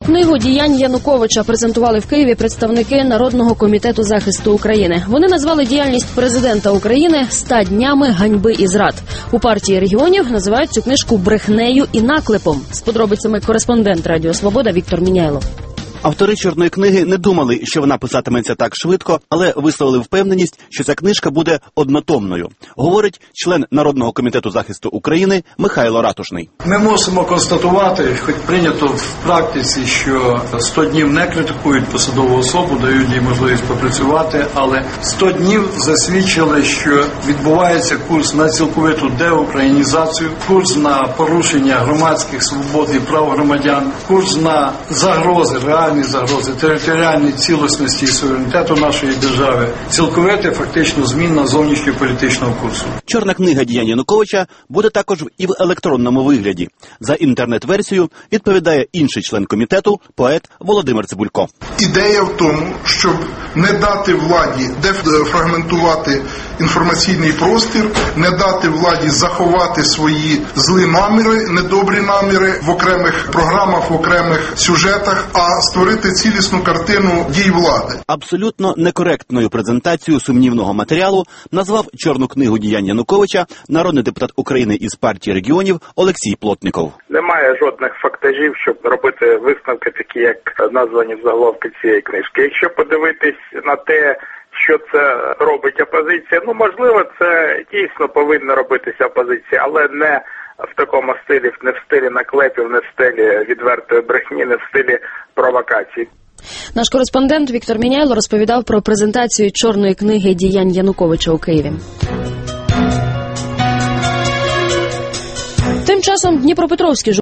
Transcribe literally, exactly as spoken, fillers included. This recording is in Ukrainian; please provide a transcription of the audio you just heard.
книгу діянь Януковича презентували в Києві представники Народного комітету захисту України. Вони назвали діяльність президента України «ста днями ганьби і зрад». У партії регіонів називають цю книжку брехнею і наклепом. З подробицями кореспондент Радіо Свобода Віктор Міняйло. Автори чорної книги не думали, що вона писатиметься так швидко, але висловили впевненість, що ця книжка буде однотомною, говорить член Народного комітету захисту України Михайло Ратушний. Ми мусимо констатувати, хоч прийнято в практиці, що сто днів не критикують посадову особу, дають їй можливість попрацювати, але сто днів засвідчили, що відбувається курс на цілковиту деукраїнізацію, курс на порушення громадських свобод і прав громадян, курс на загрози, реальні загрози територіальній цілісності і суверенітету нашої держави, цілковите фактично зміна зовнішньополітичного курсу. Чорна книга діянь Януковича буде також і в електронному вигляді. За інтернет-версію відповідає інший член комітету, поет Володимир Цибулько. Ідея в тому, щоб не дати владі дефрагментувати інформаційний простір, не дати владі заховати свої злі наміри, недобрі наміри в окремих програмах, в окремих сюжетах, а створити цілісну картину дій влади. Абсолютно некоректною презентацію сумнівного матеріалу назвав чорну книгу діянь Януковича народний депутат України із партії регіонів Олексій Плотников. Немає жодних фактажів, щоб робити висновки такі, як названі в заголовку цієї книжки. Якщо подивитись на те, що це робить опозиція, ну, можливо, це дійсно повинна робитися опозиція, але не в такому стилі, не в стилі наклепів, не в стилі відвертої брехні, не в стилі провокацій. Наш кореспондент Віктор Міняйло розповідав про презентацію чорної книги діянь Януковича у Києві. Тим часом Дніпропетровський